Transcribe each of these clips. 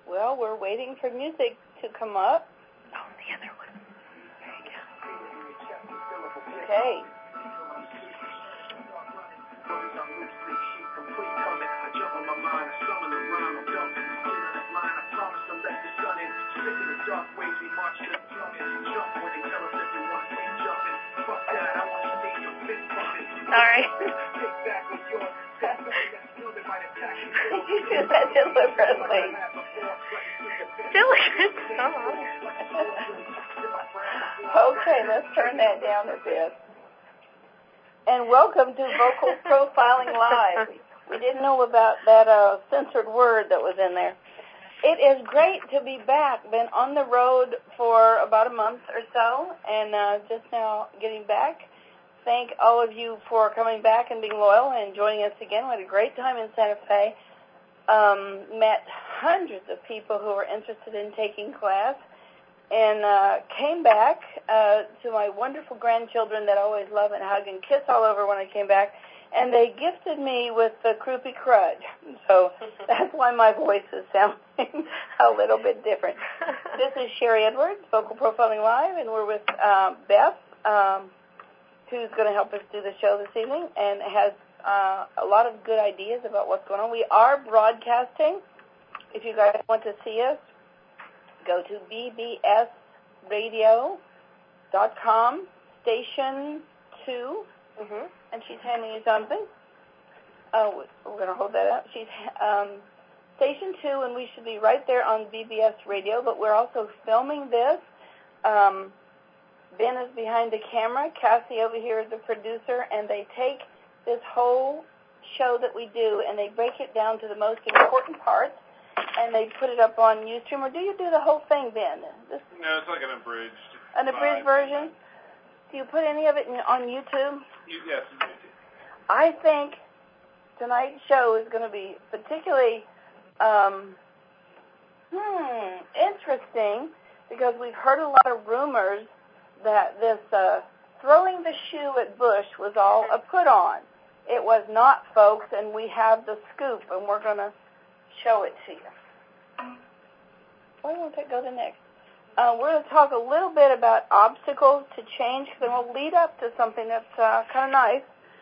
Well, we're waiting for music to come up. Oh, the other one. There you go. Okay. Sorry. You do that deliberately. Still a good song. Okay, let's turn that down a bit. And welcome to Vocal Profiling Live. We didn't know about that censored word that was in there. It is great to be back. Been on the road for about a month or so, and just now getting back. Thank all of you for coming back and being loyal and joining us again. We had a great time in Santa Fe. Met hundreds of people who were interested in taking class, and came back to my wonderful grandchildren that I always love and hug and kiss all over when I came back, and they gifted me with the Croupy Crud. So that's why my voice is sounding a little bit different. This is Sherry Edwards, Vocal Profiling Live, and we're with Beth, who's going to help us do the show this evening and has a lot of good ideas about what's going on. We are broadcasting. If you guys want to see us, go to bbsradio.com, station 2, and she's handing you something. Oh, we're going to hold that up. She's station 2, and we should be right there on BBS Radio, but we're also filming this. Ben is behind the camera. Cassie over here is the producer, and they take this whole show that we do, and they break it down to the most important parts, and they put it up on Ustream. Or do you do the whole thing, Ben? No, it's like an abridged. An abridged version? Do you put any of it on YouTube? Yes, YouTube. I think tonight's show is going to be particularly interesting because we've heard a lot of rumors that this throwing the shoe at Bush was all a put-on. It was not, folks, and we have the scoop, and we're going to show it to you. Why won't it go to next? We're going to talk a little bit about obstacles to change, because we'll lead up to something that's kind of nice.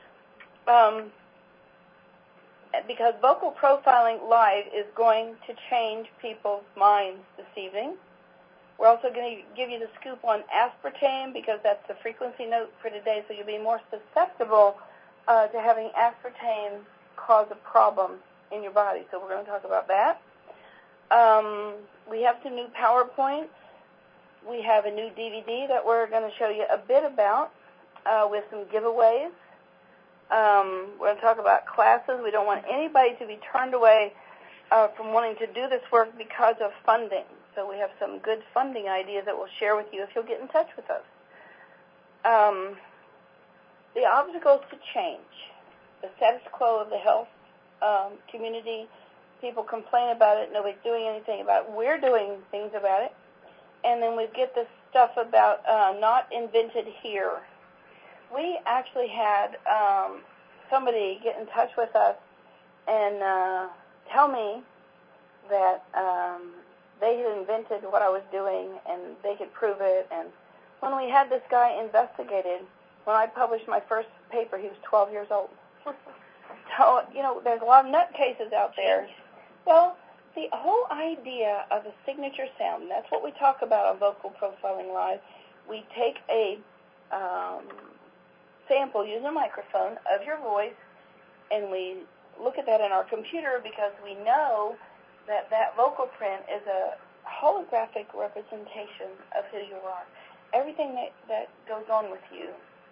Because Vocal Profiling Live is going to change people's minds this evening. We're also going to give you the scoop on aspartame because that's the frequency note for today, so you'll be more susceptible to having aspartame cause a problem in your body. So we're going to talk about that. We have some new PowerPoints. We have a new DVD that we're going to show you a bit about with some giveaways. We're going to talk about classes. We don't want anybody to be turned away from wanting to do this work because of funding. So we have some good funding ideas that we'll share with you if you'll get in touch with us. The obstacles to change, the status quo of the health community. People complain about it. Nobody's doing anything about it. We're doing things about it. And then we get this stuff about not invented here. We actually had somebody get in touch with us and tell me that they had invented what I was doing and they could prove it. And when we had this guy investigated, when I published my first paper, he was 12 years old. So, there's a lot of nutcases out there. Well, the whole idea of a signature sound, and that's what we talk about on Vocal Profiling Live. We take a sample using a microphone of your voice, and we look at that in our computer because we know that vocal print is a holographic representation of who you are. Everything that goes on with you.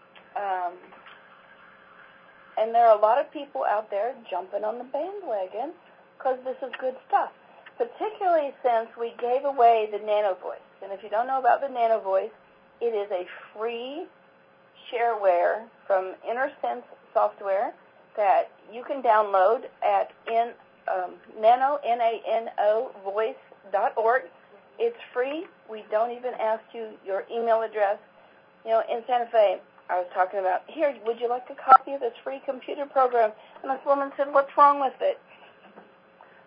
And there are a lot of people out there jumping on the bandwagon because this is good stuff, particularly since we gave away the Nano Voice. And if you don't know about the Nano Voice, it is a free shareware from InnerSense software that you can download at nano voice.org. It's free. We don't even ask you your email address. In Santa Fe, I was talking about, here, would you like a copy of this free computer program? And this woman said, what's wrong with it?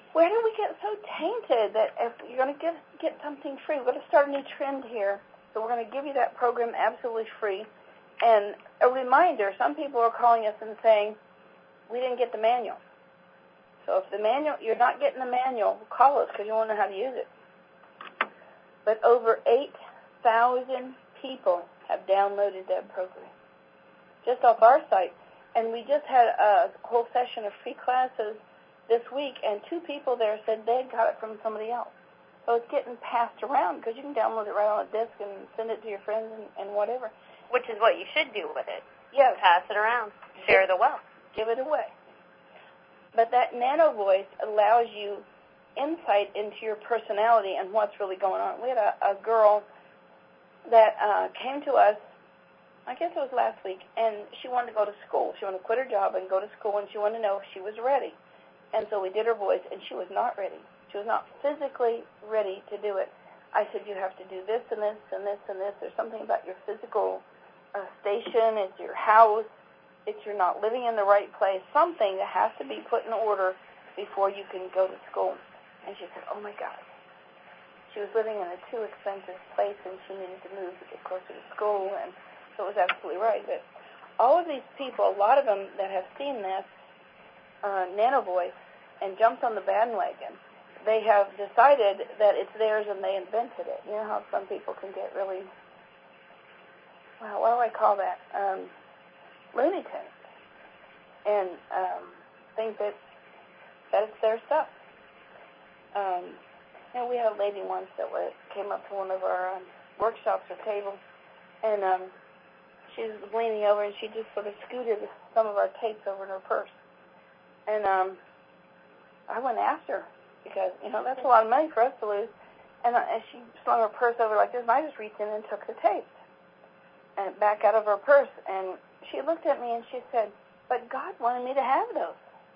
Where do we get so tainted that if you're going to get something free, we're going to start a new trend here. So we're going to give you that program absolutely free. And a reminder, some people are calling us and saying, we didn't get the manual. So if the manual, you're not getting the manual, call us because you want to know how to use it. But over 8,000 people have downloaded that program just off our site. And we just had a whole session of free classes this week, and 2 people there said they had got it from somebody else. So it's getting passed around because you can download it right on a disk and send it to your friends and whatever. Which is what you should do with it. Yes. Pass it around. Share the wealth. Give it away. But that nano voice allows you insight into your personality and what's really going on. We had a girl that came to us, I guess it was last week, and she wanted to go to school. She wanted to quit her job and go to school, and she wanted to know if she was ready. And so we did her voice, and she was not ready. She was not physically ready to do it. I said, you have to do this and this and this and this. There's something about your physical station. It's your house. It's you're not living in the right place. Something that has to be put in order before you can go to school. And she said, oh, my God. She was living in a too expensive place, and she needed to move to get closer to school, and so it was absolutely right. But all of these people, a lot of them that have seen this nano voice and jumped on the bandwagon, they have decided that it's theirs and they invented it. You know how some people can get really, well, what do I call that? Looney Tunes. And think that it's their stuff. We had a lady once that came up to one of our workshops or tables, and she was leaning over, and she just sort of scooted some of our tapes over in her purse. And I went after her because, that's a lot of money for us to lose. And she slung her purse over like this, and I just reached in and took the tapes and back out of her purse. And she looked at me and she said, but God wanted me to have those.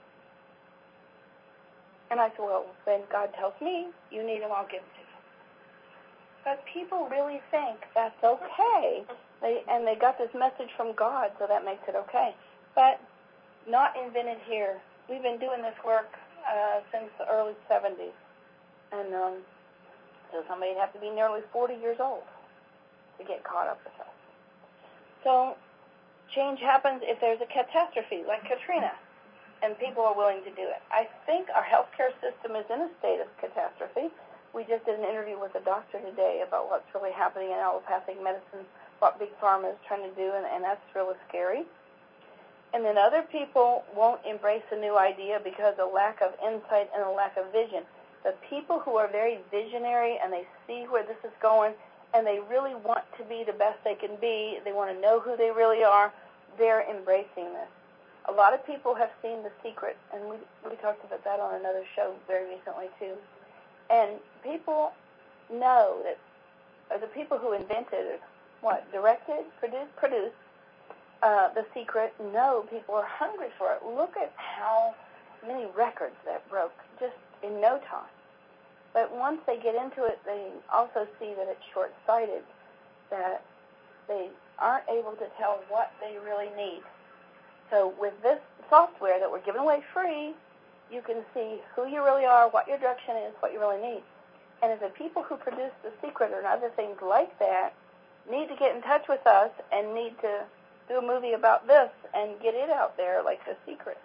And I said, well, then God tells me you need them, I'll give them to you. But people really think that's okay. They got this message from God, so that makes it okay. But not invented here. We've been doing this work since the early 70s. And so somebody'd have to be nearly 40 years old to get caught up with us. So change happens if there's a catastrophe, like Katrina, and people are willing to do it. I think our healthcare system is in a state of catastrophe. We just did an interview with a doctor today about what's really happening in allopathic medicine, what Big Pharma is trying to do, and that's really scary. And then other people won't embrace a new idea because of lack of insight and a lack of vision. The people who are very visionary and they see where this is going and they really want to be the best they can be, they want to know who they really are, they're embracing this. A lot of people have seen The Secret, and we talked about that on another show very recently too. And people know that, or the people who invented, directed, produced The Secret, know people are hungry for it. Look at how many records that broke just in no time. But once they get into it, they also see that it's short-sighted, that they aren't able to tell what they really need. So with this software that we're giving away free, you can see who you really are, what your direction is, what you really need. And if the people who produce The Secret and other things like that need to get in touch with us and need to do a movie about this and get it out there like The Secret.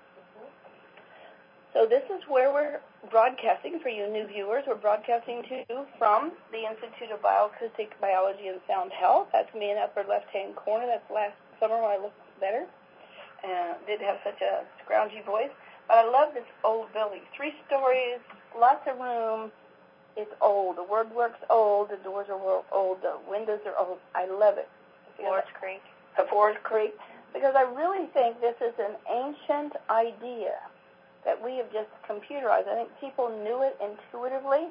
So this is where we're broadcasting for you new viewers. We're broadcasting to you from the Institute of Bioacoustic Biology and Sound Health. That's me in the upper left-hand corner. That's last summer when I looked better. Did have such a scroungy voice. But I love this old building. 3 stories, lots of room. It's old. The WordWorks old. The doors are old. The windows are old. I love it. Forest Creek. Forest Creek. Because I really think this is an ancient idea that we have just computerized. I think people knew it intuitively,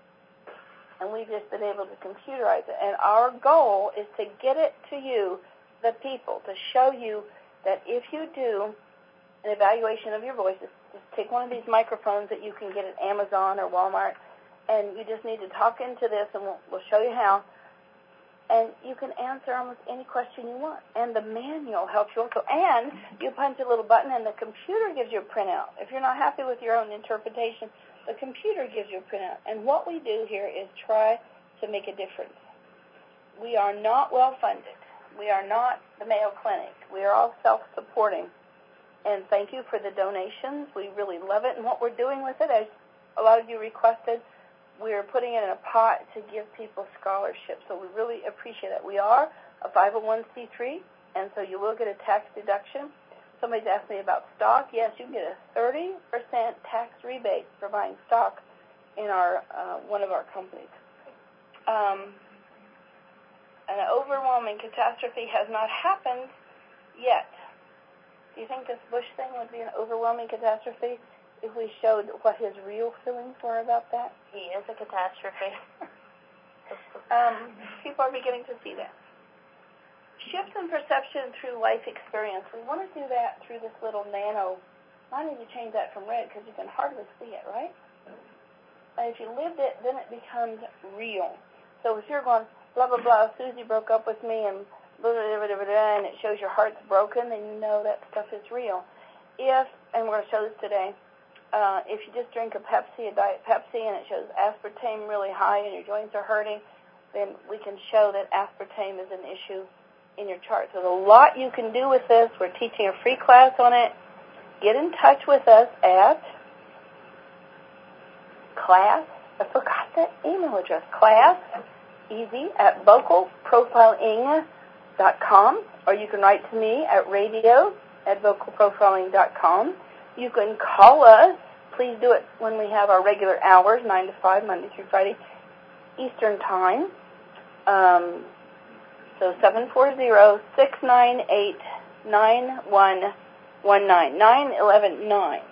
and we've just been able to computerize it. And our goal is to get it to you, the people, to show you that if you do an evaluation of your voice, just take one of these microphones that you can get at Amazon or Walmart, and you just need to talk into this, and we'll show you how. And you can answer almost any question you want. And the manual helps you also. And you punch a little button, and the computer gives you a printout. If you're not happy with your own interpretation, The computer gives you a printout. And what we do here is try to make a difference. We are not well-funded. We are not the Mayo Clinic. We are all self-supporting. And thank you for the donations. We really love it. And what we're doing with it, as a lot of you requested, we're putting it in a pot to give people scholarships. So we really appreciate that. We are a 501c3, and so you will get a tax deduction. Somebody's asked me about stock. Yes, you can get a 30% tax rebate for buying stock in our one of our companies. An overwhelming catastrophe has not happened yet. Do you think this Bush thing would be an overwhelming catastrophe if we showed what his real feelings were about that? He is a catastrophe. People are beginning to see that. Shifts in perception through life experience. We want to do that through this little nano. I need to change that from red because you can hardly see it, right? And if you lived it, then it becomes real. So if you're going, blah, blah, blah, Susie broke up with me, and blah, blah, blah, blah, blah, and it shows your heart's broken, then you know that stuff is real. If, and we're going to show this today, if you just drink a Pepsi, a Diet Pepsi, and it shows aspartame really high and your joints are hurting, then we can show that aspartame is an issue in your chart. So there's a lot you can do with this. We're teaching a free class on it. Get in touch with us at class, I forgot that email address, class, easy, at vocalprofiling.com, or you can write to me at radio@vocalprofiling.com. You can call us. Please do it when we have our regular hours, 9 to 5, Monday through Friday, Eastern Time. So 740-698-9119, 911-9.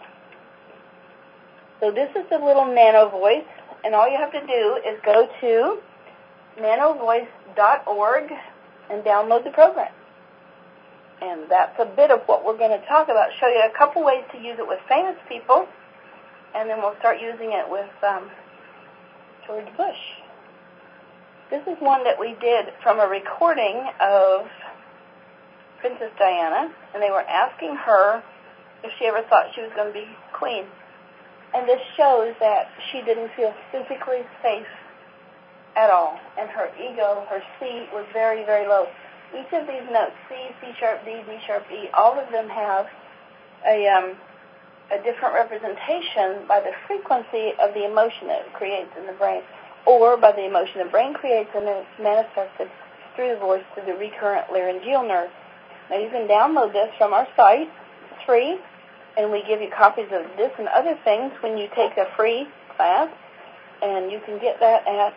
So this is the little Nano Voice, and all you have to do is go to nanovoice.org and download the program. And that's a bit of what we're going to talk about. Show you a couple ways to use it with famous people, and then we'll start using it with George Bush. This is one that we did from a recording of Princess Diana, and they were asking her if she ever thought she was going to be queen. And this shows that she didn't feel physically safe at all, and her ego, her C, was very, very low. Each of these notes, C, C sharp, D, D sharp, E, all of them have a different representation by the frequency of the emotion that it creates in the brain, or by the emotion the brain creates, and then it's manifested through the voice to the recurrent laryngeal nerve. Now you can download this from our site. It's free, and we give you copies of this and other things when you take a free class, and you can get that at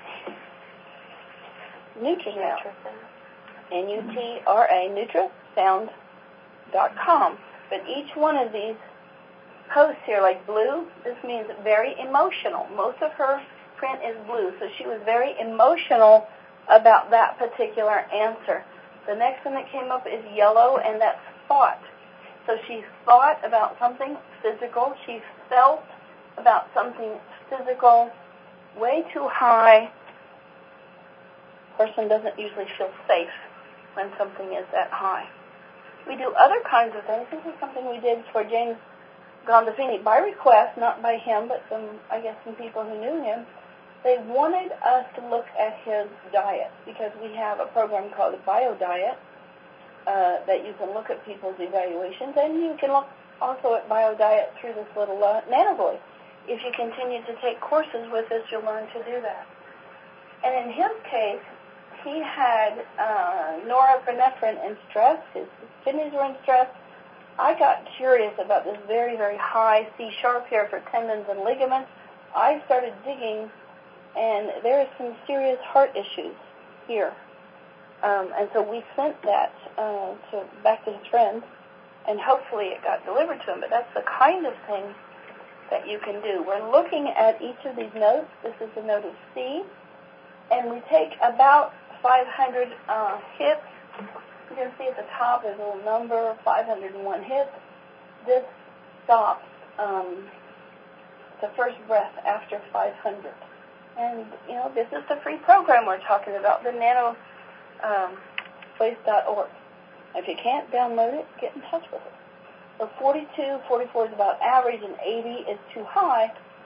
Nutrasound. N-U-T-R-A, Nutrasound.com. But each one of these posts here, like blue, this means very emotional. Most of her print is blue, so she was very emotional about that particular answer. The next one that came up is yellow, and that's thought. So she thought about something physical. She felt about something physical way too high. Person doesn't usually feel safe when something is that high. We do other kinds of things. This is something we did for James Gandolfini by request, not by him, but some people who knew him. They wanted us to look at his diet because we have a program called Bio Diet that you can look at people's evaluations, and you can look also at Bio Diet through this little Nano Voice. If you continue to take courses with us, you'll learn to do that. And in his case, he had norepinephrine in stress. His kidneys were in stress. I got curious about this very, very high C-sharp here for tendons and ligaments. I started digging, and there are some serious heart issues here. And so we sent that back to his friend, and hopefully it got delivered to him. But that's the kind of thing that you can do. We're looking at each of these notes. This is the note of C, and we take about 500 hits. You can see at the top there's a little number, 501 hits. This stops the first breath after 500. And, this is the free program we're talking about, the nanovoice.org. If you can't download it, get in touch with us. So 42, 44 is about average, and 80 is too high.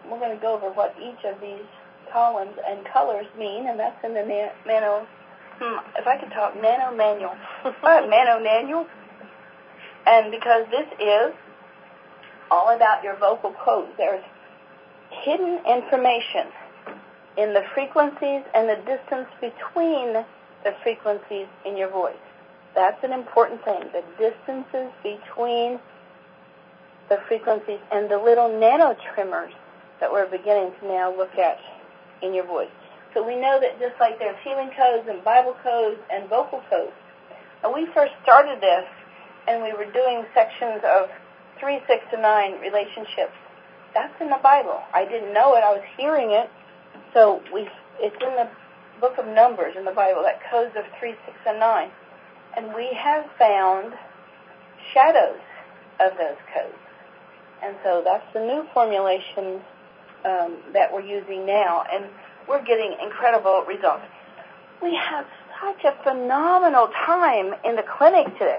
we're going to go over what each of these columns and colors mean, and that's in the Nano Manual. Nano Manual. And because this is all about your vocal codes, there's hidden information in the frequencies and the distance between the frequencies in your voice. That's an important thing, the distances between the frequencies and the little nano tremors that we're beginning to now look at in your voice. So we know that just like there's healing codes and Bible codes and vocal codes. When we first started this and we were doing sections of 3, 6, and 9 relationships, that's in the Bible. I didn't know it. I was hearing it. So it's in the book of Numbers in the Bible, that codes of 3, 6, and 9. And we have found shadows of those codes. And so that's the new formulation that we're using now. And we're getting incredible results. We have such a phenomenal time in the clinic today.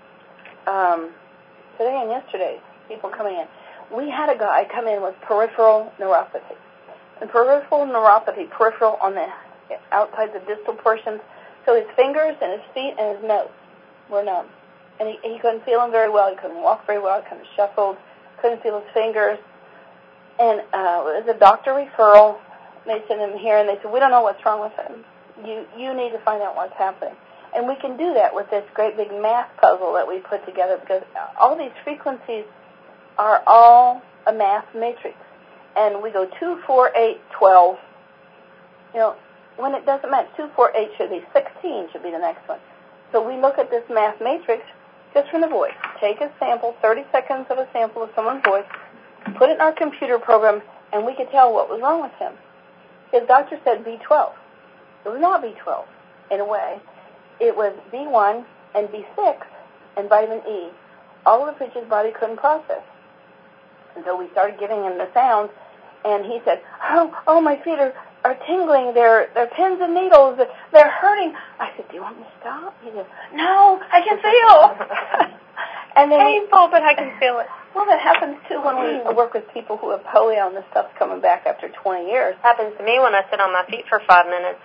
Today and yesterday, people coming in. We had a guy come in with peripheral neuropathy. And peripheral on the outside, the distal portions. So his fingers and his feet and his nose were numb. And he couldn't feel them very well. He couldn't walk very well. He kind of shuffled. Couldn't feel his fingers. And it was a doctor referral. They sent him here, and they said, we don't know what's wrong with him. You need to find out what's happening. And we can do that with this great big math puzzle that we put together, because all these frequencies are all a math matrix. And we go 2, 4, 8, 12. You know, when it doesn't match, 2, 4, 8 should be 16 should be the next one. So we look at this math matrix just from the voice. Take a sample, 30 seconds of a sample of someone's voice, put it in our computer program, and we could tell what was wrong with him. His doctor said B12. It was not B12, in a way. It was B1 and B6 and vitamin E, all of which his body couldn't process. And so we started giving him the sounds, and he said, oh, my feet are tingling. They're pins and needles. They're hurting. I said, do you want me to stop? He said, no, I can feel. And then painful, but I can feel it. Well, that happens, too, when we work with people who have polio and the stuff's coming back after 20 years. Happens to me when I sit on my feet for 5 minutes.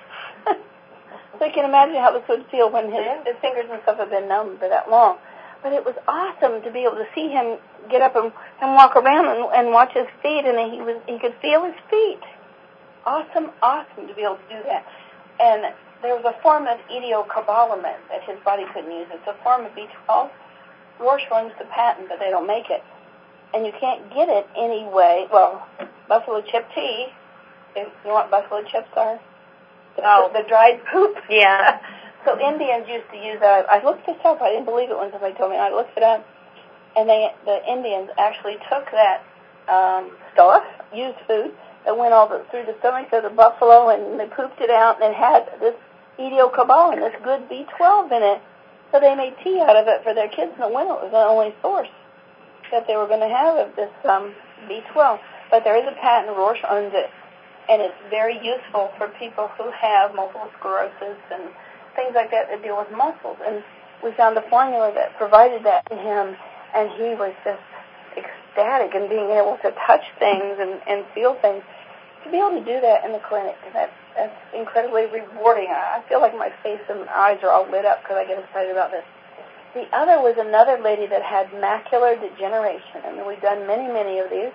So you can imagine how this would feel when his fingers and stuff have been numb for that long. But it was awesome to be able to see him get up and walk around and watch his feet, and he could feel his feet. Awesome to be able to do that. And there was a form of idiocobalamin that his body couldn't use. It's a form of B12. Roche runs the patent, but they don't make it. And you can't get it anyway. Well, buffalo chip tea. You know what buffalo chips are? The dried poop. Yeah. So Indians used to use that. I looked this up. I didn't believe it when somebody told me. I looked it up. And the Indians actually took that stuff, used food, that went all through the stomach of the buffalo, and they pooped it out, and it had this idiocobalamin, this good B12 in it. So they made tea out of it for their kids in the winter. It was the only source that they were going to have of this B12. But there is a patent. Roche owns it. And it's very useful for people who have multiple sclerosis and things like that deal with muscles. And we found a formula that provided that to him, and he was just ecstatic in being able to touch things and feel things. To be able to do that in the clinic, that's incredibly rewarding. I feel like my face and eyes are all lit up because I get excited about this. The other was another lady that had macular degeneration, and we've done many, many of these.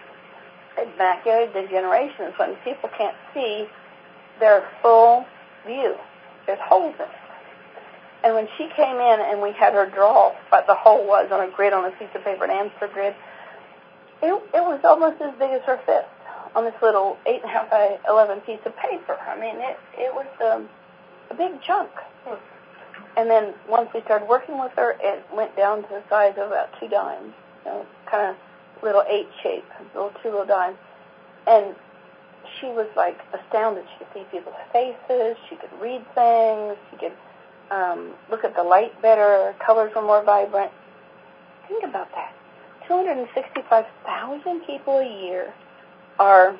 Macular degeneration is when people can't see their full view. There's holes in it. And when she came in and we had her draw what the hole was on a grid, on a piece of paper, an Amster grid, it was almost as big as her fist on this little 8.5 by 11 piece of paper. I mean, it was a big chunk. And then once we started working with her, it went down to the size of about 2 dimes, kind of little 8 shape, two little dimes. And she was like astounded. She could see people's faces. She could read things. She could look at the light better. Colors were more vibrant. Think about that. 265,000 people a year are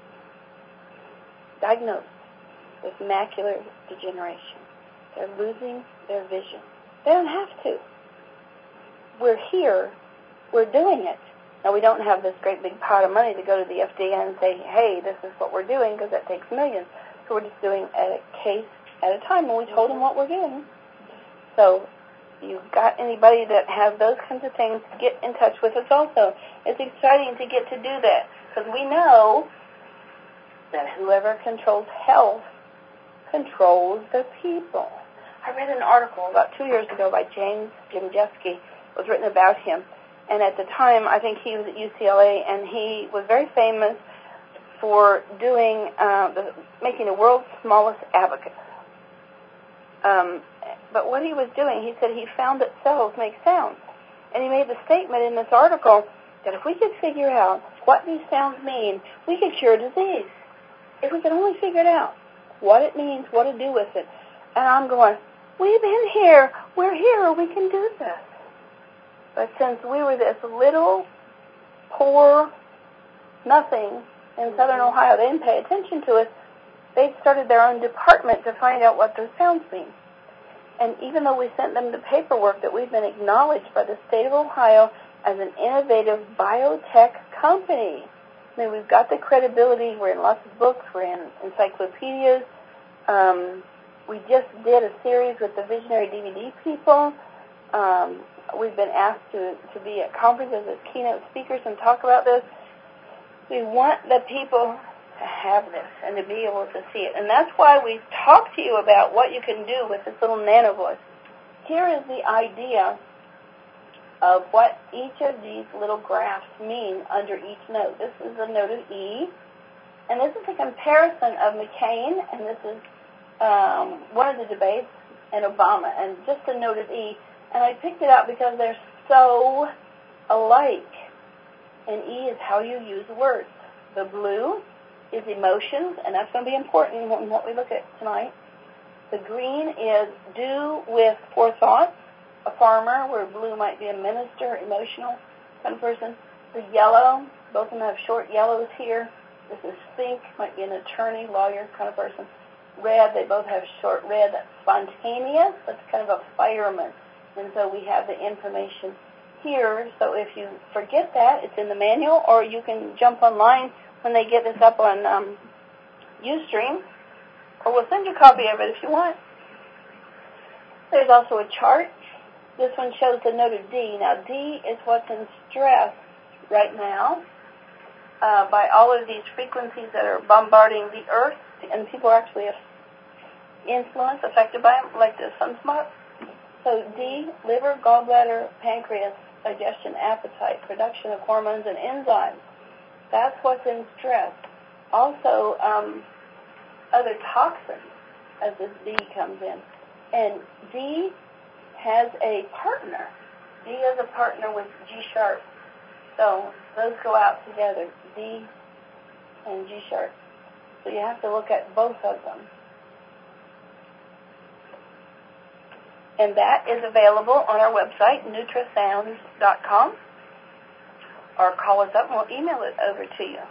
diagnosed with macular degeneration. They're losing their vision. They don't have to. We're here. We're doing it. Now, we don't have this great big pot of money to go to the FDA and say, hey, this is what we're doing, because that takes millions. So we're just doing a case at a time, and we told them what we're doing. So you've got anybody that has those kinds of things, get in touch with us also. It's exciting to get to do that, because we know that whoever controls health controls the people. I read an article about 2 years ago by James Jimjeski. It was written about him. And at the time, I think he was at UCLA, and he was very famous for doing making the world's smallest abacus. But what he was doing, he said he found that cells make sounds. And he made the statement in this article that if we could figure out what these sounds mean, we could cure disease. If we could only figure it out, what it means, what to do with it. And I'm going, we've been here, we're here, we can do this. But since we were this little, poor, nothing in southern Ohio, they didn't pay attention to us, they started their own department to find out what those sounds mean. And even though we sent them the paperwork that we've been acknowledged by the state of Ohio as an innovative biotech company, I mean, we've got the credibility, we're in lots of books, we're in encyclopedias. We just did a series with the Visionary DVD people. We've been asked to be at conferences as keynote speakers and talk about this. We want the people to have this and to be able to see it. And that's why we talk to you about what you can do with this little nano voice. Here is the idea of what each of these little graphs mean under each note. This is the note of E, and this is a comparison of McCain, and this is one of the debates, and Obama, and just the note of E. And I picked it out because they're so alike. And E is how you use words. The blue is emotions, and that's going to be important in what we look at tonight. The green is do with forethought, a farmer, where blue might be a minister, emotional kind of person. The yellow, both of them have short yellows here. This is think, might be an attorney, lawyer kind of person. Red, they both have short red. That's spontaneous. That's kind of a fireman. And so we have the information here. So if you forget that, it's in the manual, or you can jump online when they get this up on Ustream, or we'll send you a copy of it if you want. There's also a chart. This one shows the note of D. Now, D is what's in stress right now by all of these frequencies that are bombarding the Earth, and people are actually influenced, affected by them, like the sunspot. So D, liver, gallbladder, pancreas, digestion, appetite, production of hormones and enzymes. That's what's in stress. Also, other toxins as this D comes in. And D has a partner. D is a partner with G sharp. So those go out together, D and G sharp. So you have to look at both of them. And that is available on our website, nutrasounds.com. Or call us up and we'll email it over to you.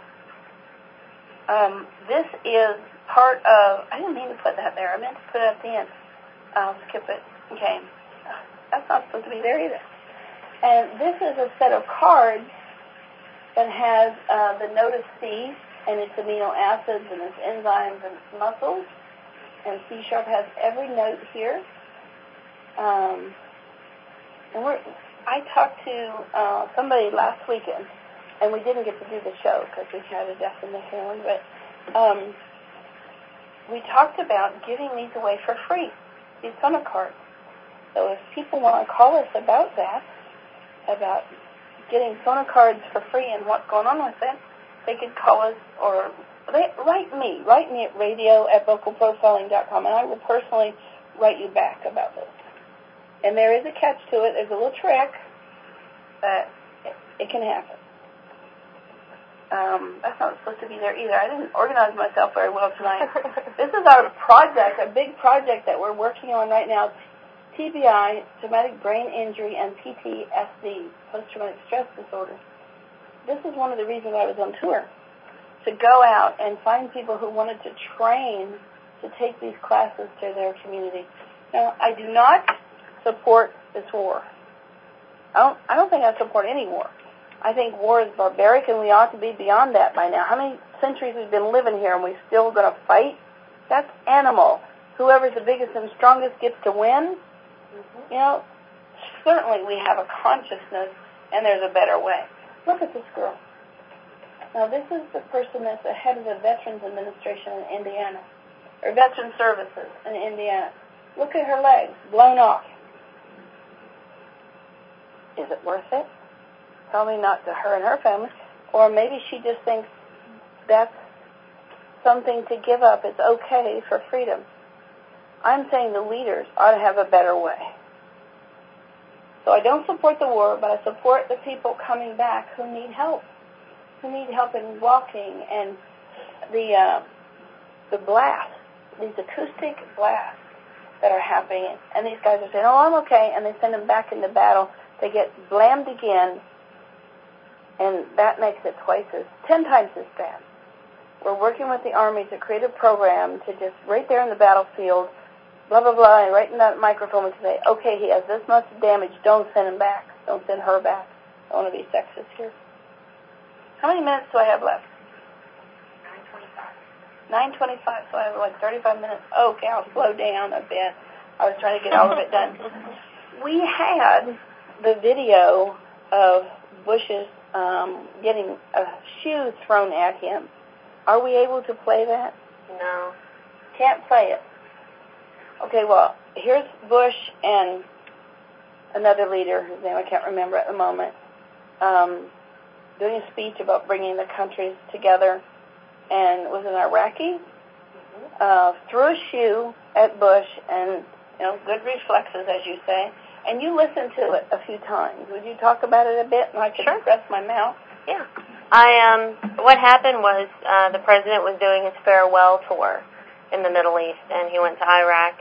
This is part of, I didn't mean to put that there. I meant to put it at the end. I'll skip it. Okay. That's not supposed to be there either. And this is a set of cards that has the note of C and its amino acids and its enzymes and its muscles. And C sharp has every note here. And I talked to somebody last weekend, and we didn't get to do the show because we had a death in the family, but we talked about giving these away for free, these summer cards. So if people want to call us about that, about getting Sona cards for free and what's going on with it, they could call us or write me at radio@vocalprofiling.com, and I will personally write you back about this. And there is a catch to it. There's a little trick that it can happen. That's not supposed to be there either. I didn't organize myself very well tonight. This is our project, a big project that we're working on right now. TBI, traumatic brain injury, and PTSD, post-traumatic stress disorder. This is one of the reasons I was on tour, to go out and find people who wanted to train to take these classes to their community. Now, I do not support this war. I don't think I support any war. I think war is barbaric, and we ought to be beyond that by now. How many centuries we've been living here, and we're still going to fight? That's animal. Whoever's the biggest and strongest gets to win. You know, certainly we have a consciousness, and there's a better way. Look at this girl. Now, this is the person that's the head of the Veterans Administration in Indiana, or Veteran Services in Indiana. Look at her legs, blown off. Is it worth it? Probably not to her and her family. Or maybe she just thinks that's something to give up. It's okay for freedom. I'm saying the leaders ought to have a better way. So I don't support the war, but I support the people coming back who need help in walking, and the blast, these acoustic blasts that are happening. And these guys are saying, oh, I'm okay, and they send them back into battle. They get blammed again, and that makes it 10 times as bad. We're working with the Army to create a program to just right there in the battlefield, blah, blah, blah, and right in that microphone we can say, okay, he has this much damage, don't send him back. Don't send her back. I don't want to be sexist here. How many minutes do I have left? 9:25, so I have like 35 minutes. Okay, I'll slow down a bit. I was trying to get all of it done. We had the video of Bush's getting a shoe thrown at him. Are we able to play that? No. Can't play it. Okay, well, here's Bush and another leader, whose name I can't remember at the moment, doing a speech about bringing the countries together, and was an Iraqi, threw a shoe at Bush, and, good reflexes, as you say, and you listened to it a few times. Would you talk about it a bit, and I could press my mouth? Yeah. What happened was the president was doing his farewell tour in the Middle East, and he went to Iraq.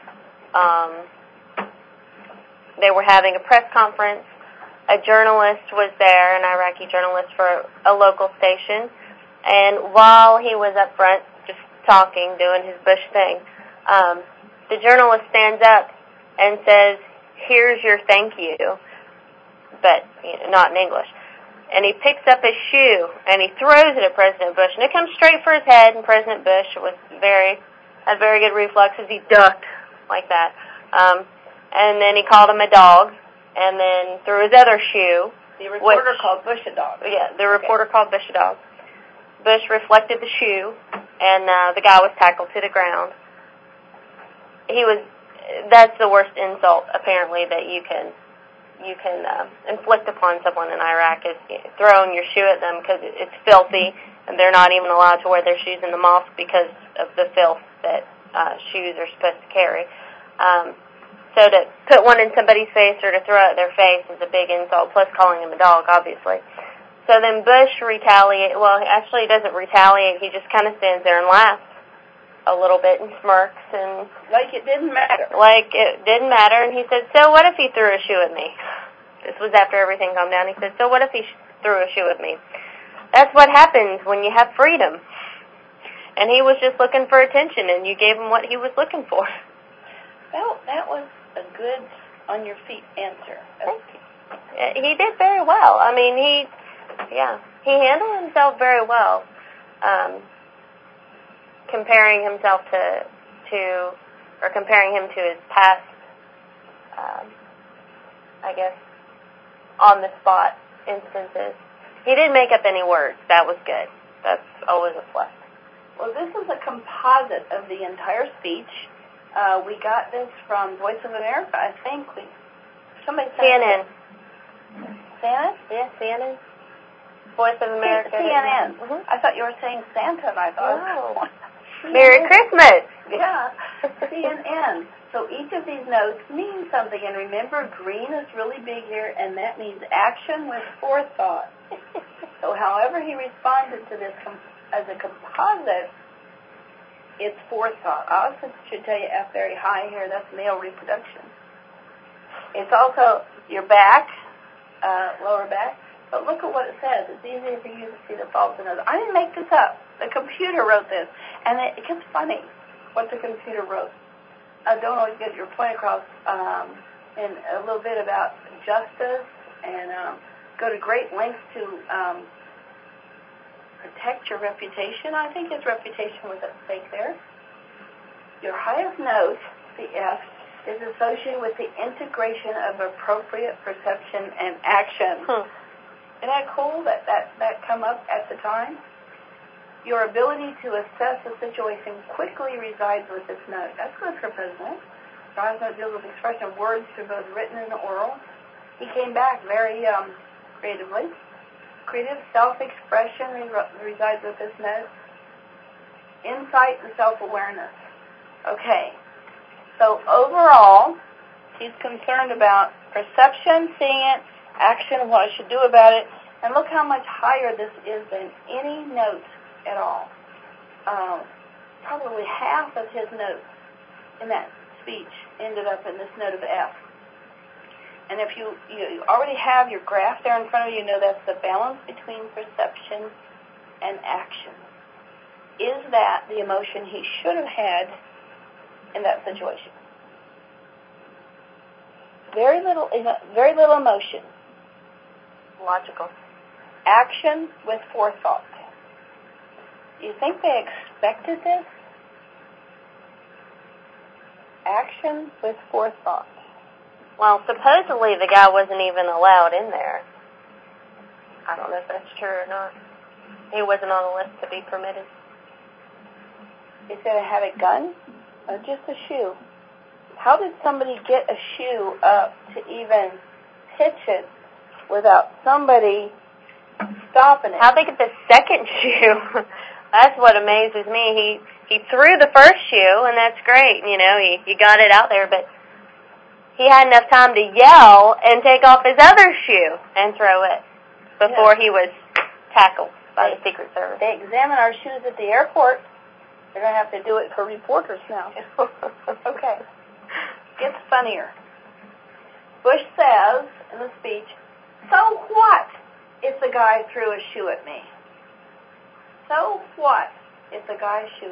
They were having a press conference. A journalist was there, an Iraqi journalist for a local station, and while he was up front just talking, doing his Bush thing, the journalist stands up and says, "Here's your thank you," but not in English. And he picks up his shoe and he throws it at President Bush, and it comes straight for his head. And President Bush had very good reflexes. He ducked like that, and then he called him a dog, and then threw his other shoe. The reporter called Bush a dog. Yeah, the reporter called Bush a dog. Bush reflected the shoe, and the guy was tackled to the ground. That's the worst insult, apparently, that you can inflict upon someone in Iraq, is throwing your shoe at them, because it's filthy, and they're not even allowed to wear their shoes in the mosque because of the filth that shoes are supposed to carry. So to put one in somebody's face or to throw it at their face is a big insult, plus calling him a dog, obviously. So then Bush retaliates. Well, actually he doesn't retaliate. He just kind of stands there and laughs a little bit and smirks. And like it didn't matter. Like it didn't matter. And he said, so what if he threw a shoe at me? This was after everything calmed down. He said, so what if he threw a shoe at me? That's what happens when you have freedom. And he was just looking for attention, and you gave him what he was looking for. That was a good on-your-feet answer. Thank you. He did very well. I mean, he handled himself very well. Comparing him to his past, I guess, on-the-spot instances. He didn't make up any words. That was good. That's always a plus. Well, this is a composite of the entire speech. We got this from Voice of America, I think. Somebody said CNN. CNN? Yeah, CNN. Voice of America. CNN. Mm-hmm. I thought you were saying Santa, and I thought, no. Merry Christmas. Yeah, CNN. So each of these notes means something, and remember, green is really big here, and that means action with forethought. So however he responded to this as a composite, it's forethought. I also should tell you F very high here, that's male reproduction. It's also your back, lower back, but look at what it says. It's easier for you to see the faults in others. I didn't make this up. The computer wrote this, and it gets funny what the computer wrote. I don't always get your point across in a little bit about justice and go to great lengths to protect your reputation. I think his reputation was at stake there. Your highest note, the F, is associated with the integration of appropriate perception and action. Isn't that cool that come up at the time? Your ability to assess a situation quickly resides with this note. That's good for President. Your highest note deals with the expression of words through both written and oral. He came back very creatively. Creative self-expression resides with this note. Insight and self-awareness. Okay. So overall, he's concerned about perception, seeing it, action, what I should do about it. And look how much higher this is than any note at all. Probably half of his notes in that speech ended up in this note of F. And if you already have your graph there in front of you, you know that's the balance between perception and action. Is that the emotion he should have had in that situation? Very little emotion. Logical. Action with forethought. Do you think they expected this? Action with forethought. Well, supposedly the guy wasn't even allowed in there. I don't know if that's true or not. He wasn't on the list to be permitted. He said it had a gun or just a shoe. How did somebody get a shoe up to even pitch it without somebody stopping it? How'd they get the second shoe? That's what amazes me. He threw the first shoe, and that's great. You know, he got it out there, but he had enough time to yell and take off his other shoe and throw it before he was tackled by the Secret Service. They examine our shoes at the airport. They're going to have to do it for reporters now. Okay. Gets funnier. Bush says in the speech, so what if the guy threw a shoe at me? So what if the guy threw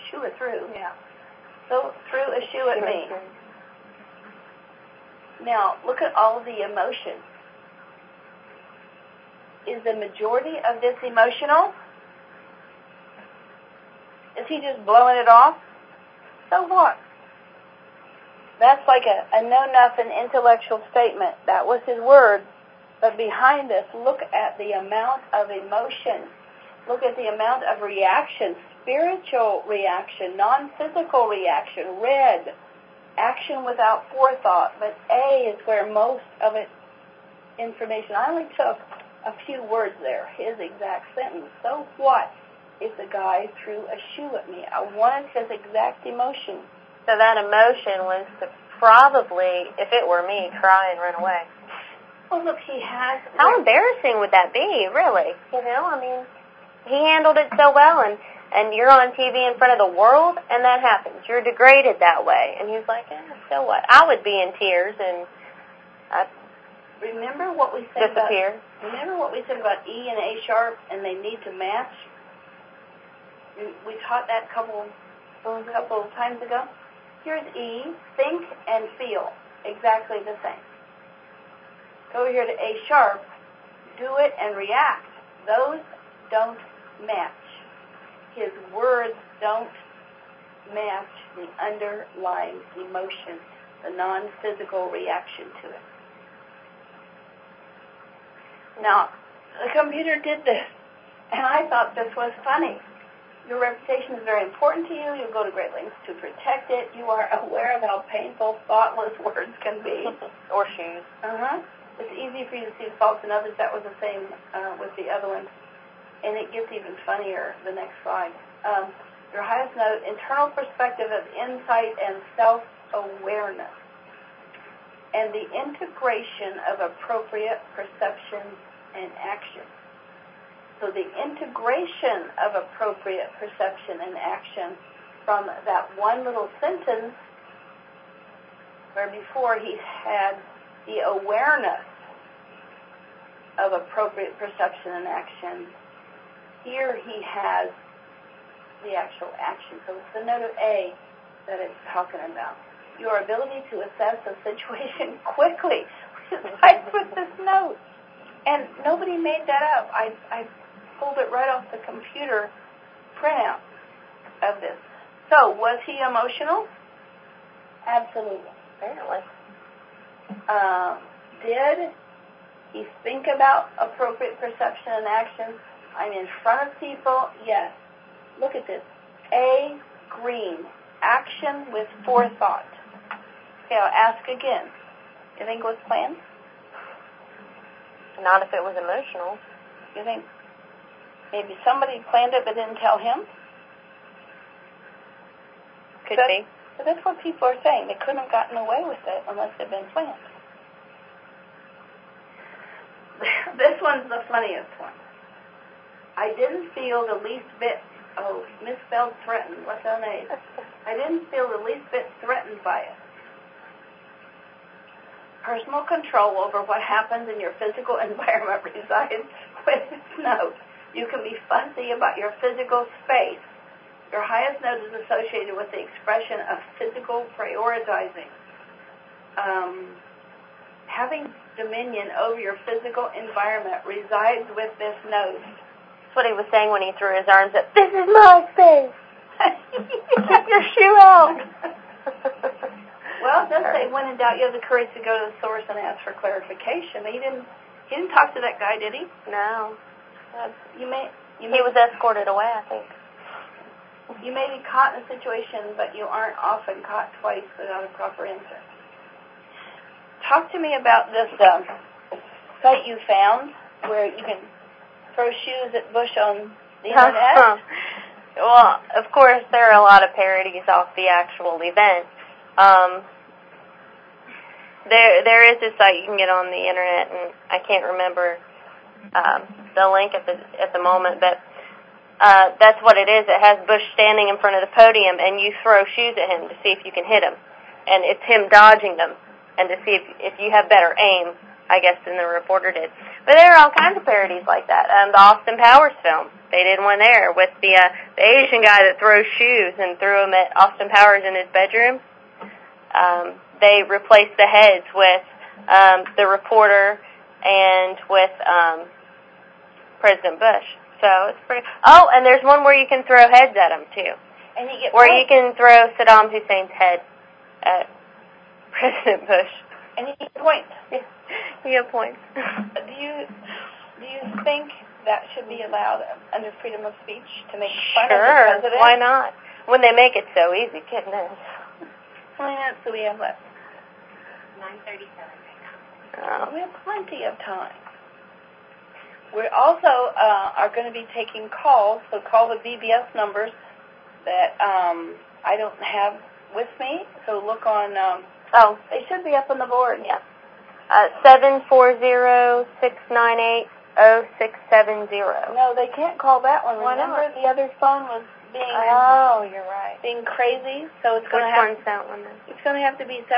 a shoe at me? Now, look at all of the emotion. Is the majority of this emotional? Is he just blowing it off? So what? That's like a know-nothing intellectual statement. That was his word. But behind this, look at the amount of emotion. Look at the amount of reaction, spiritual reaction, non-physical reaction, red, action without forethought. But A is where most of it information. I only took a few words there, his exact sentence. So what if the guy threw a shoe at me? I wanted his exact emotion. So that emotion was to probably, if it were me, cry and run away. Well, look, he has... How embarrassing would that be, really? You know, I mean, he handled it so well, and you're on TV in front of the world, and that happens. You're degraded that way. And he's like, so what? I would be in tears, and I'd Remember what we said disappear. Remember what we said about E and A sharp, and they need to match? We taught that a couple of times ago. Here's E, think and feel, exactly the same. Go here to A sharp, do it and react. Those don't match. His words don't match the underlying emotion, the non-physical reaction to it. Now, the computer did this, and I thought this was funny. Your reputation is very important to you. You'll go to great lengths to protect it. You are aware of how painful, thoughtless words can be. Or shoes. It's easy for you to see the faults in others. That was the same with the other ones. And it gets even funnier, the next slide. Your highest note, internal perspective of insight and self-awareness. And the integration of appropriate perception and action. So the integration of appropriate perception and action from that one little sentence where before he had the awareness of appropriate perception and action, here he has the actual action. So it's the note of A that it's talking about. Your ability to assess a situation quickly, which is right with this note. And nobody made that up. I pulled it right off the computer printout of this. So, was he emotional? Absolutely. Apparently. Did he think about appropriate perception and action? I'm in front of people? Yes. Look at this. A, green. Action with forethought. Okay, I'll ask again. You think it was planned? Not if it was emotional. You think maybe somebody planned it but didn't tell him? Could be. But that's what people are saying. They couldn't have gotten away with it unless it had been planned. This one's the funniest one. I didn't feel the least bit, misspelled threatened. What's on A? I didn't feel the least bit threatened by it. Personal control over what happens in your physical environment resides with this note. You can be fussy about your physical space. Your highest note is associated with the expression of physical prioritizing. Having dominion over your physical environment resides with this note. That's what he was saying when he threw his arms up. This is my space. Keep your shoe out. Well, it does say, when in doubt, you have the courage to go to the source and ask for clarification. He didn't talk to that guy, did he? No. He was escorted away, I think. You may be caught in a situation, but you aren't often caught twice without a proper answer. Talk to me about this site you found where you can throw shoes at Bush on the internet. Well, of course, there are a lot of parodies off the actual event. There is a site you can get on the internet, and I can't remember the link at the moment, but that's what it is. It has Bush standing in front of the podium, and you throw shoes at him to see if you can hit him, and it's him dodging them, and to see if you have better aim, I guess, than the reporter did. But there are all kinds of parodies like that. The Austin Powers film, they did one there with the Asian guy that throws shoes and threw them at Austin Powers in his bedroom. They replaced the heads with the reporter and with President Bush. So it's pretty. Oh, and there's one where you can throw heads at him too. And you get where you can throw Saddam Hussein's head at President Bush. And you get points. Yeah, you get points. Do you think that should be allowed under freedom of speech to make fun of the president? Why not? When they make it so easy, goodness. How many minutes do we have left? 9:37 right now. We have plenty of time. We also are going to be taking calls, so call the BBS numbers that I don't have with me. So look on, they should be up on the board. Yeah. 740-698-0670. No, they can't call that one. Why Remember, not? the other phone was being you're right. being crazy, so it's going to Which have one's that one then? It's going to have to be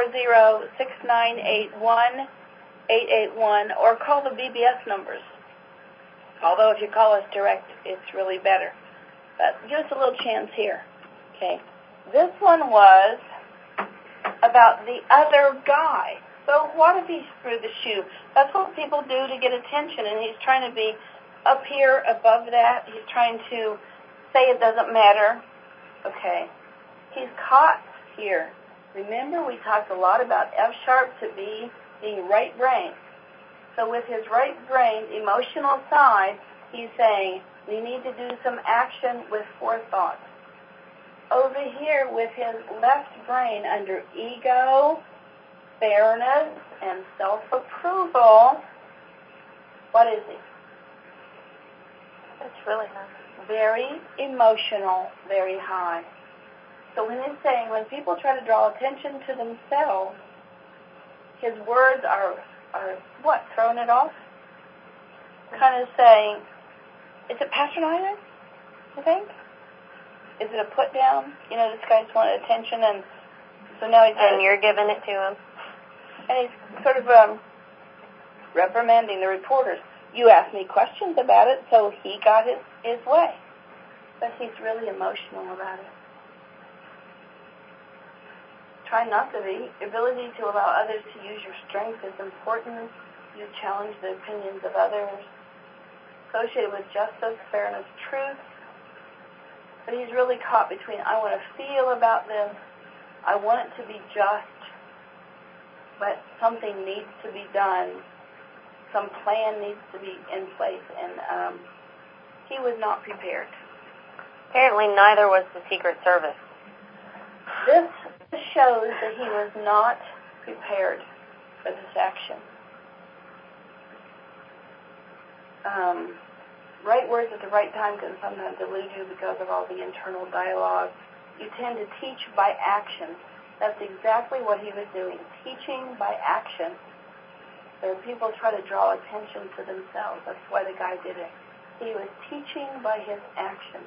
740-698-1881, or call the BBS numbers. Although if you call us direct, it's really better. But give us a little chance here. Okay. This one was about the other guy. So what if he threw the shoe? That's what people do to get attention, and he's trying to be up here above that. He's trying to say it doesn't matter. Okay. He's caught here. Remember, we talked a lot about F-sharp to B being right brain. So with his right brain, emotional side, he's saying, we need to do some action with forethought. Over here with his left brain under ego, fairness, and self-approval, what is he? That's really high. Very emotional, very high. So when he's saying, when people try to draw attention to themselves, his words are what, throwing it off? Kind of saying, is it patronizing, you think? Is it a put down? You know, this guy just wanted attention, and so now he's... And you're giving it to him. And he's sort of reprimanding the reporters. You asked me questions about it, so he got his way. But he's really emotional about it. Try not to be. The ability to allow others to use your strength is important. You challenge the opinions of others. Associated with justice, fairness, truth. But he's really caught between, I want to feel about this, I want it to be just, but something needs to be done. Some plan needs to be in place, and he was not prepared. Apparently neither was the Secret Service. This shows that he was not prepared for this action. Right words at the right time can sometimes elude you because of all the internal dialogue. You tend to teach by action. That's exactly what he was doing, teaching by action. So people try to draw attention to themselves. That's why the guy did it. He was teaching by his actions.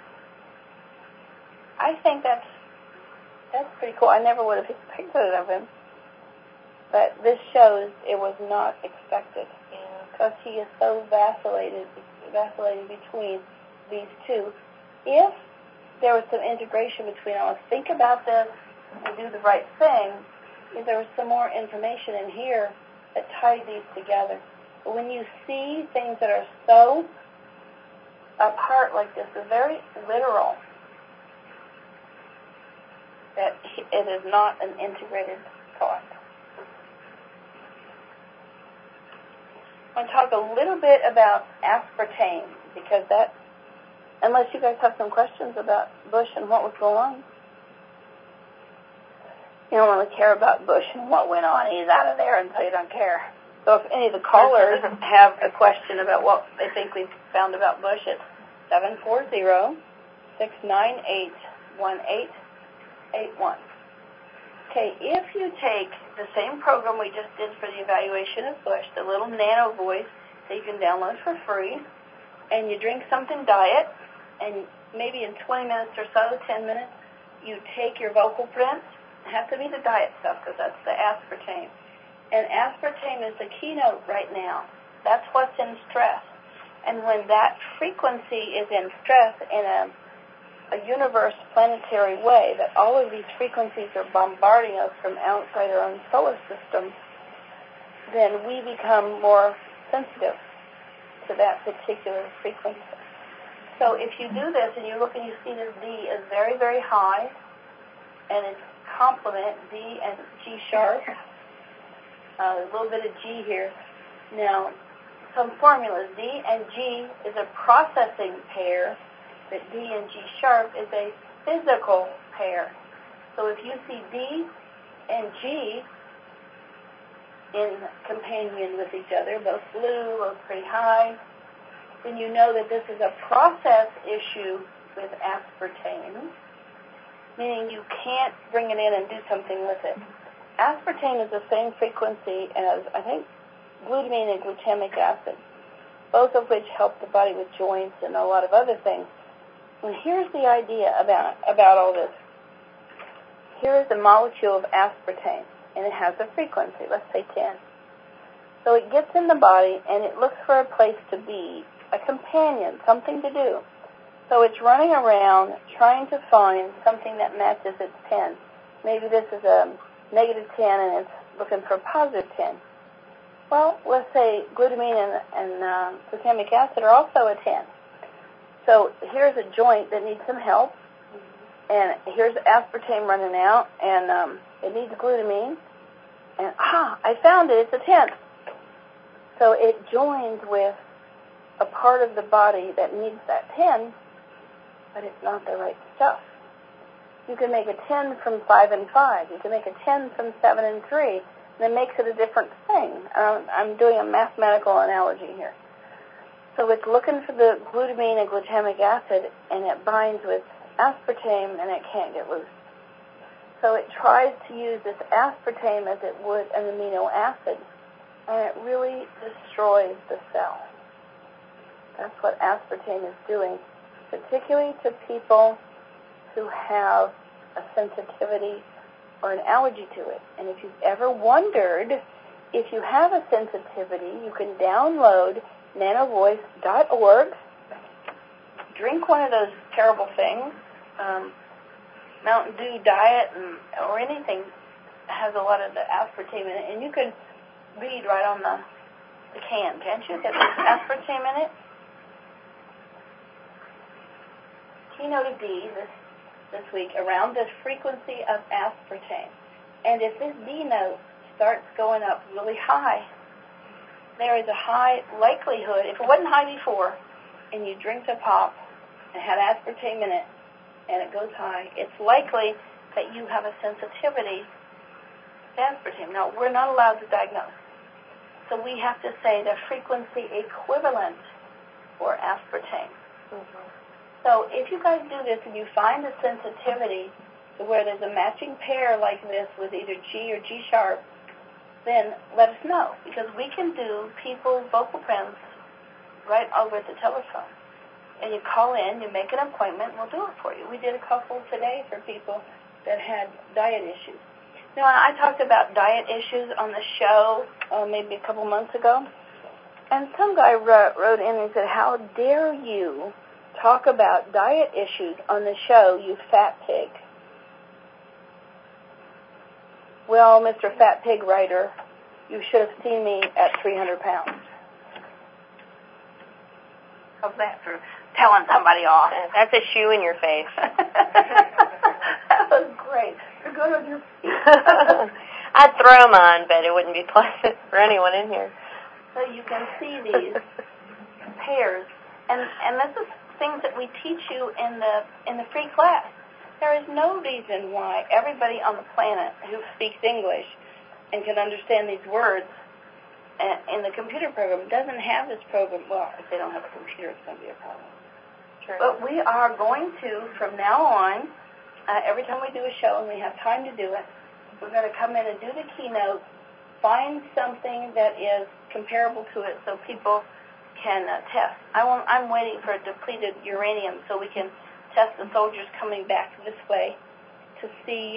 I think that's pretty cool. I never would have expected it of him. But this shows it was not expected. Because he is so vacillating between these two. If there was some integration between, I want to think about this and do the right thing, if there was some more information in here that tied these together. But when you see things that are so apart like this, it's very literal, that it is not an integrated thought. I want to talk a little bit about aspartame, because that, unless you guys have some questions about Bush and what was going on. You don't really care about Bush and what went on. He's out of there, and so you don't care. So if any of the callers have a question about what they think we found about Bush, it's 740-698-1881. Okay, if you take the same program we just did for the evaluation of Bush, the little nano voice that you can download for free, and you drink something diet, and maybe in 20 minutes or so, 10 minutes, you take your vocal prints. It has to be the diet stuff because that's the aspartame. And aspartame is the keynote right now. That's what's in stress. And when that frequency is in stress in a universe planetary way, that all of these frequencies are bombarding us from outside our own solar system, then we become more sensitive to that particular frequency. So if you do this and you look and you see this D is very, very high, and it's complement D and G sharp, a little bit of G here. Now, some formulas. D and G is a processing pair, but D and G sharp is a physical pair. So if you see D and G in companion with each other, both blue, both pretty high, then you know that this is a process issue with aspartame, meaning you can't bring it in and do something with it. Aspartame is the same frequency as, I think, glutamine and glutamic acid, both of which help the body with joints and a lot of other things. And here's the idea about all this. Here is a molecule of aspartame, and it has a frequency, let's say 10. So it gets in the body, and it looks for a place to be, a companion, something to do. So it's running around trying to find something that matches its 10. Maybe this is a negative 10, and it's looking for a positive 10. Well, let's say glutamine and glutamic acid are also a 10. So here's a joint that needs some help, and here's aspartame running out, and it needs glutamine, and I found it, it's a 10. So it joins with a part of the body that needs that 10, but it's not the right stuff. You can make a 10 from 5 and 5. You can make a 10 from 7 and 3, and it makes it a different thing. I'm doing a mathematical analogy here. So it's looking for the glutamine and glutamic acid, and it binds with aspartame, and it can't get loose. So it tries to use this aspartame as it would an amino acid, and it really destroys the cell. That's what aspartame is doing, particularly to people who have a sensitivity or an allergy to it. And if you've ever wondered if you have a sensitivity, you can download nanovoice.org, drink one of those terrible things, Mountain Dew diet or anything has a lot of the aspartame in it, and you can read right on the the can, can't you? Get this aspartame in it. Keynote D this week around the frequency of aspartame. And if this D note starts going up really high, there is a high likelihood, if it wasn't high before, and you drink the pop and had aspartame in it, and it goes high, it's likely that you have a sensitivity to aspartame. Now, we're not allowed to diagnose. So we have to say the frequency equivalent for aspartame. Mm-hmm. So if you guys do this and you find a sensitivity to where there's a matching pair like this with either G or G sharp, then let us know, because we can do people's vocal prints right over the telephone. And you call in, you make an appointment, and we'll do it for you. We did a couple today for people that had diet issues. Now, I talked about diet issues on the show maybe a couple months ago, and some guy wrote in and said, "How dare you talk about diet issues on the show, you fat pig?" Well, Mr. Fat Pig Writer, you should have seen me at 300 pounds. How's that for telling somebody off? That's a shoe in your face. That was great. You're good on your feet. I'd throw them on, but it wouldn't be pleasant for anyone in here. So you can see these pairs, and this is things that we teach you in the free class. There is no reason why everybody on the planet who speaks English and can understand these words in the computer program doesn't have this program. Well, if they don't have a computer, it's going to be a problem. Sure. But we are going to, from now on, every time we do a show and we have time to do it, we're going to come in and do the keynote, find something that is comparable to it so people can test. I'm waiting for depleted uranium so we can test the soldiers coming back this way to see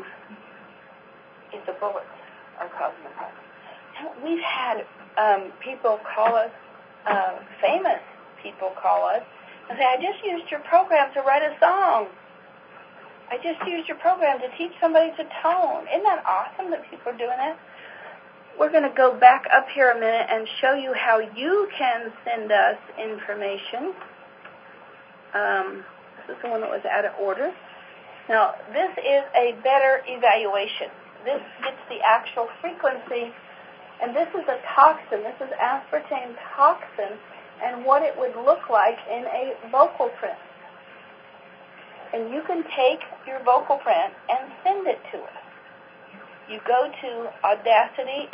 if the bullets are causing the problem. We've had people call us, famous people call us, and say, "I just used your program to write a song. I just used your program to teach somebody to tone." Isn't that awesome that people are doing that? We're going to go back up here a minute and show you how you can send us information. This is the one that was out of order. Now, this is a better evaluation. This gets the actual frequency, and this is a toxin. This is aspartame toxin, and what it would look like in a vocal print. And you can take your vocal print and send it to us. You go to Audacity,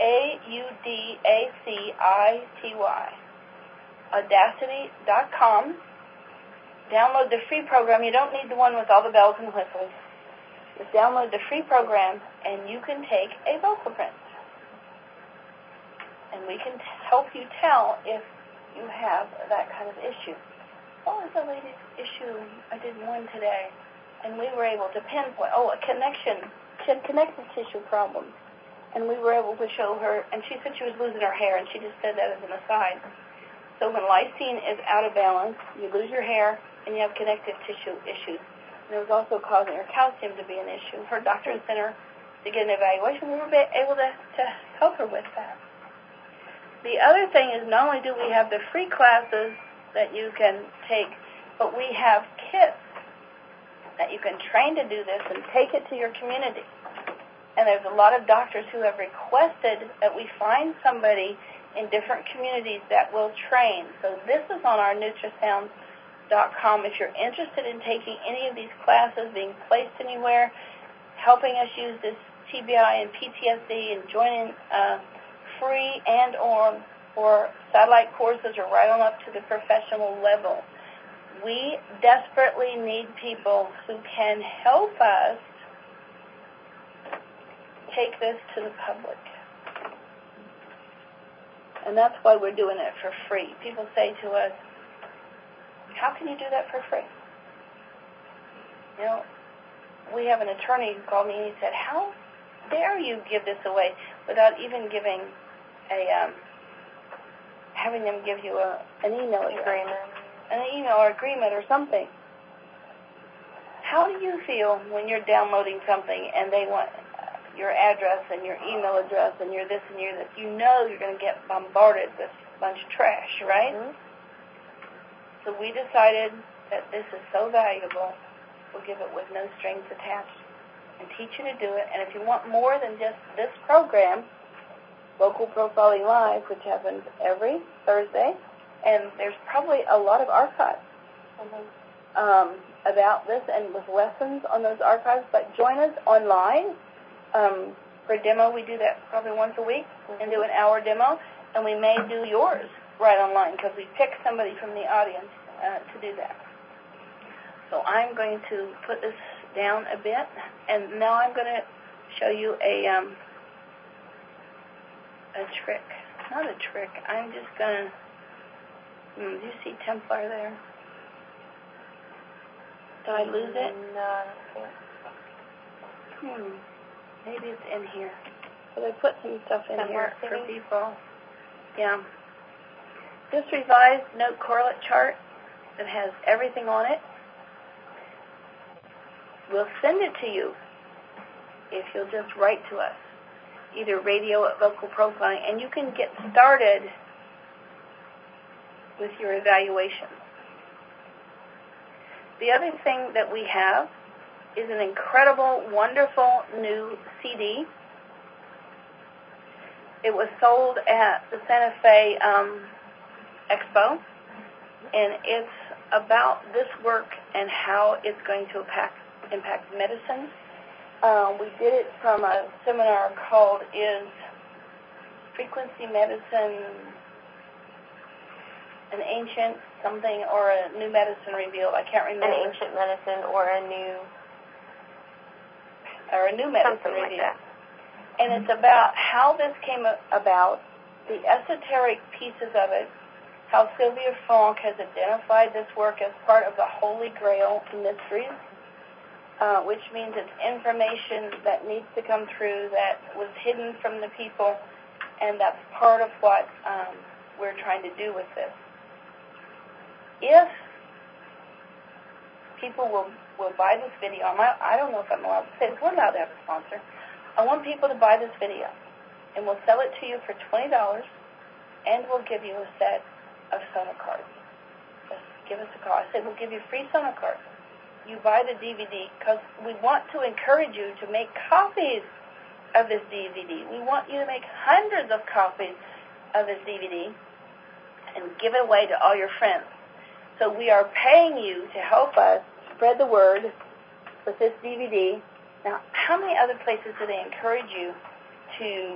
AUDACITY, Audacity.com. Download the free program. You don't need the one with all the bells and whistles. Just download the free program, and you can take a vocal print. And we can help you tell if you have that kind of issue. What was the latest issue? I did one today, and we were able to pinpoint, a connection. She had connective tissue problems, and we were able to show her, and she said she was losing her hair, and she just said that as an aside. So when lysine is out of balance, you lose your hair, and you have connective tissue issues. And it was also causing her calcium to be an issue. Her doctor sent her to get an evaluation. We were able to help her with that. The other thing is not only do we have the free classes that you can take, but we have kits that you can train to do this and take it to your community. And there's a lot of doctors who have requested that we find somebody in different communities that will train. So this is on our NutriSound.com. If you're interested in taking any of these classes, being placed anywhere, helping us use this TBI and PTSD, and joining free and or satellite courses or right on up to the professional level. We desperately need people who can help us take this to the public. And that's why we're doing it for free. People say to us, "How can you do that for free?" You know, we have an attorney who called me and he said, "How dare you give this away without even giving having them give you an email agreement, an email or agreement or something?" How do you feel when you're downloading something and they want your address and your email address and your this and your this, you know you're going to get bombarded with a bunch of trash, right? Mm-hmm. So we decided that this is so valuable, we'll give it with no strings attached and teach you to do it. And if you want more than just this program, Vocal Profiling Live, which happens every Thursday, and there's probably a lot of archives about this and with lessons on those archives, but join us online. For demo, we do that probably once a week and do an hour demo, and we may do yours right online because we pick somebody from the audience to do that. So I'm going to put this down a bit, and now I'm going to show you a trick. Not a trick. I'm just going to... do you see Templar there? Did I lose it? No, I don't think. Maybe it's in here. But I put some stuff in here for people. Yeah. This revised note correlate chart that has everything on it, we'll send it to you if you'll just write to us, either radio at Vocal Profiling, and you can get started with your evaluation. The other thing that we have is an incredible, wonderful new CD. It was sold at the Santa Fe Expo, and it's about this work and how it's going to impact medicine. We did it from a seminar called Is Frequency Medicine an Ancient Something or a New Medicine Revealed? I can't remember. An ancient medicine or a new medicine something revealed. like that. And it's about how this came about, the esoteric pieces of it, how Sylvia Franck has identified this work as part of the Holy Grail mysteries, which means it's information that needs to come through that was hidden from the people, and that's part of what we're trying to do with this. If people will buy this video, I don't know if I'm allowed to say this, we're allowed to have a sponsor. I want people to buy this video, and we'll sell it to you for $20, and we'll give you a set of Sono cards. Just give us a call. I said we'll give you free Sono cards. You buy the DVD, because we want to encourage you to make copies of this DVD. We want you to make hundreds of copies of this DVD and give it away to all your friends. So we are paying you to help us spread the word with this DVD. Now, how many other places do they encourage you to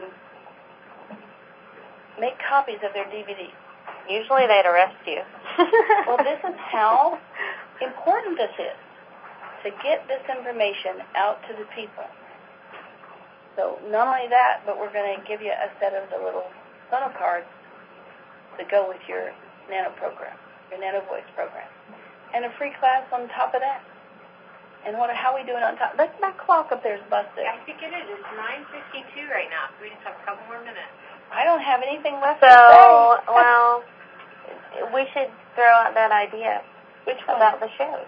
make copies of their DVD? Usually they'd arrest you. Well, this is how important this is, to get this information out to the people. So not only that, but we're going to give you a set of the little Sono cards to go with your Nano program, your Nano Voice program, and a free class on top of that. And how are we doing on top? That clock up there is busted. I think it is. It's 9:52 right now, so we just have a couple more minutes. I don't have anything left So, to say. well, we should throw out that idea. Which one? About the shows.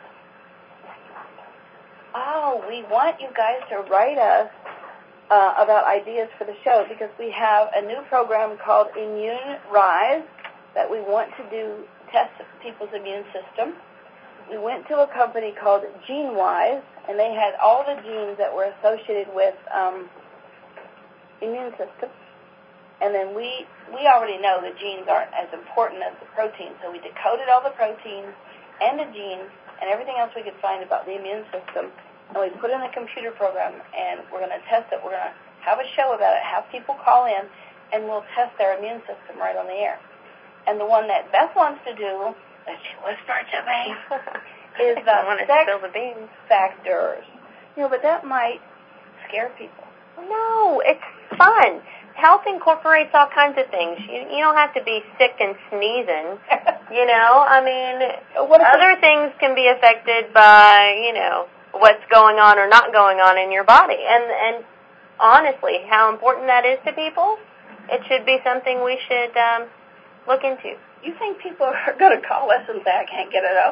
Oh, we want you guys to write us about ideas for the show, because we have a new program called Immune Rise that we want to do, test people's immune system. We went to a company called GeneWise, and they had all the genes that were associated with immune system. And then we already know the genes aren't as important as the proteins, so we decoded all the proteins and the genes and everything else we could find about the immune system, and we put in a computer program, and we're going to test it. We're going to have a show about it, have people call in, and we'll test their immune system right on the air. And the one that Beth wants to do, that she whispered to me, is the sex factors. But that might scare people. No, it's fun. Health incorporates all kinds of things. You don't have to be sick and sneezing. I mean, other things can be affected by, what's going on or not going on in your body. And honestly, how important that is to people, it should be something we should look into. You think people are going to call us and say, I can't get it up?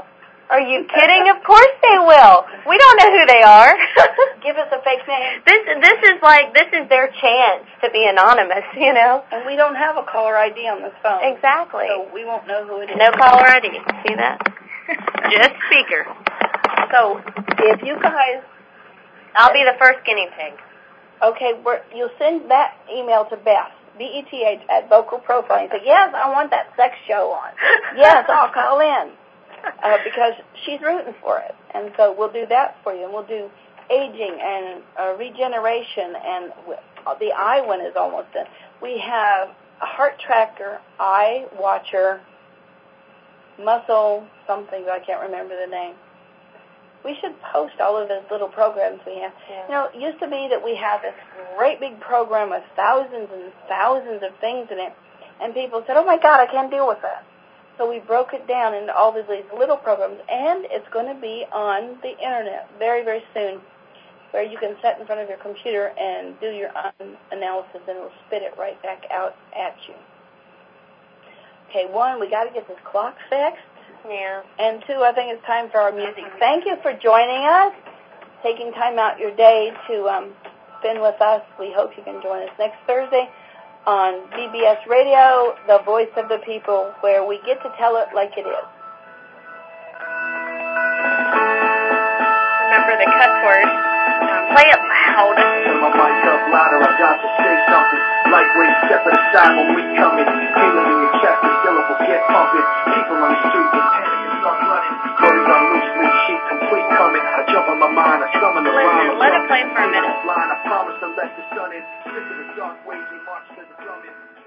Are you kidding? Of course they will. We don't know who they are. Give us a fake name. This is their chance to be anonymous, you know? And we don't have a caller ID on this phone. Exactly. So we won't know who it is. No caller ID. See that? Just speaker. So if you guys... I'll be the first guinea pig. Okay, you'll send that email to Beth, BETH, at Vocal Profiling. Say, yes, I want that sex show on. Yes, I'll call in. Because she's rooting for it. And so we'll do that for you. And we'll do aging and regeneration. And the eye one is almost done. We have a heart tracker, eye watcher, muscle something, but I can't remember the name. We should post all of those little programs we have. Yeah. You know, it used to be that we had this great big program with thousands and thousands of things in it, and people said, oh, my God, I can't deal with that. So we broke it down into all these little programs, and it's going to be on the Internet very, very soon, where you can sit in front of your computer and do your own analysis, and it'll spit it right back out at you. Okay, 1, we got to get this clock fixed. Yeah. And 2, I think it's time for our music. Thank you for joining us, taking time out your day to spend with us. We hope you can join us next Thursday on VBS Radio, the voice of the people, where we get to tell it like it is. Remember the cuss word. Play it loud. Turn my mic up louder, I got to say something. Lightweight, step to the side when we coming. Feeling in your chest, the syllable get pumping. People on the street get panic and start running. Words on loose leaf, sheet complete coming. I jump on my mind, I summon the rhyme. Let it play for a minute. I promise to let the sun in. Stick to the dark ways, we march to the drum in.